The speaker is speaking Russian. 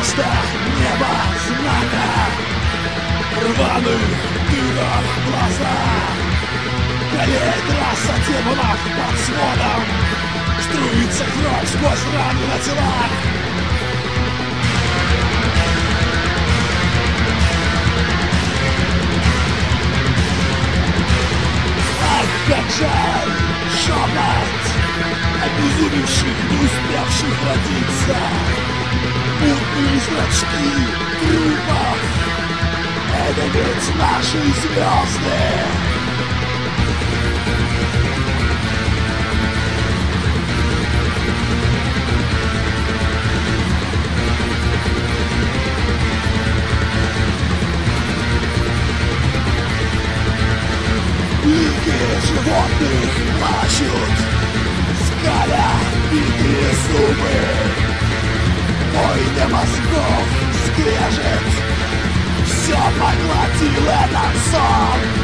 Вместо неба знака, рваных дырах глаза, горит трасса демонов под сводом, струится кровь сквозь раны на телах. Ах, как жаль, шепот обезумевших, не успевших родиться. Мутные зрачки трупов — это ведь наши звезды. Лики животных плачут, скаля битые зубы. Войны мозгов скрежет, все поглотил этот сон.